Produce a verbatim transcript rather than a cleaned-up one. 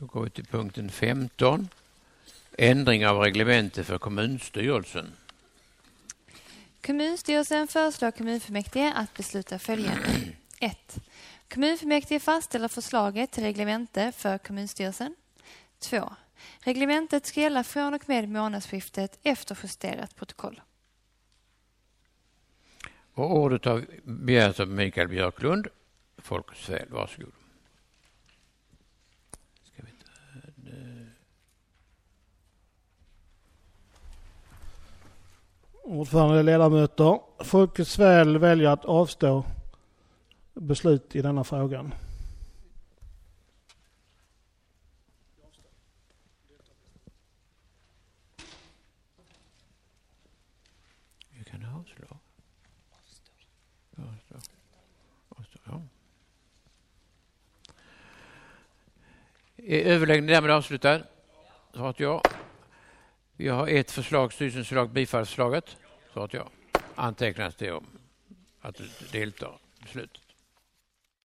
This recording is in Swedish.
Då går vi till punkten femton. Ändring av reglemente för kommunstyrelsen. Kommunstyrelsen föreslår kommunfullmäktige att besluta följande. ett. Kommunfullmäktige fastställer förslaget till reglemente för kommunstyrelsen. två. Reglementet ska gälla från och med månadsskiftet efter justerat protokoll. Och ordet har begärts av Mikael Björklund. Folkets väl, varsågod. Ska vi ta det? Ordförande ledamöter, Folkets väl väljer att avstå beslut i denna frågan. Vi kan avslå. Avstå. Avstå. Ja. Är överläggningen därmed avslutad? Svarat ja. Vi har ett förslag, styrelsens förslag, bifallsförslaget. Svarat ja. Antecknas det om att du deltar i beslutet.